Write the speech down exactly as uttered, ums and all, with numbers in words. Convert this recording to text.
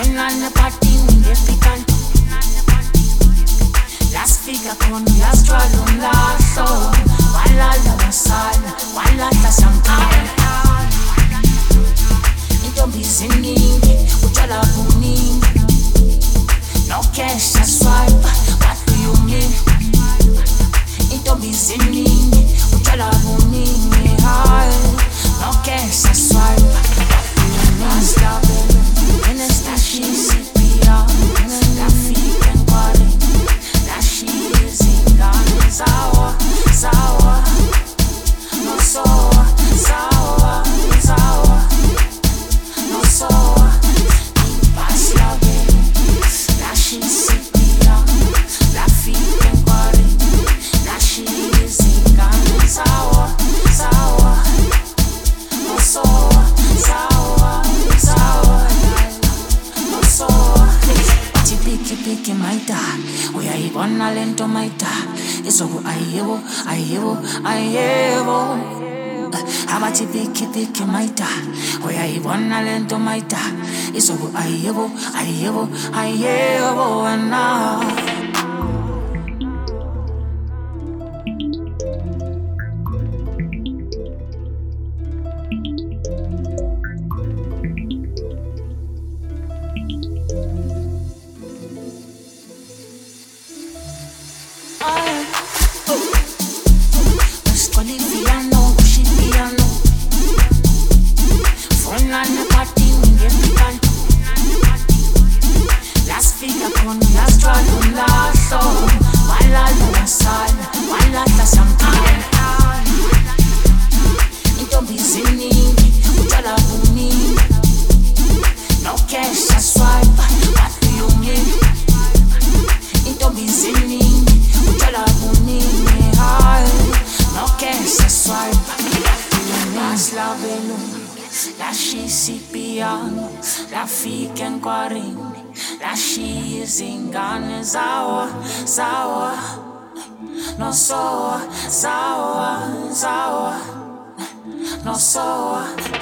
Fernanda Patini de picante. Las fica con las tralo un lazo. Wala la wasala, wala la samkala. Intombi ziningi, utshwala buningi. No cash, I swipe, what do you mean? Intombi ziningi, utshwala buningi. No cash, I swipe, what do you mean? Stop in a stash, Sipia, la fika en kwari, la shit in Ghana, Zawa, Zawa, no soa, Zawa, Zawa, no soa, pass la baby, la shit Sipia, la fika en kwari, la shit in Ghana, Zawa, Zawa, no soa, Zawa, Zawa. Piki piki maita, uyayibona lento maita. Izoku ayebo, ayebo, ayebo. Abathi piki piki maita, uyayibona lento maita. Izoku ayebo, ayebo, ayebo na. Zawa, no soa, zawa, zawa, no soa.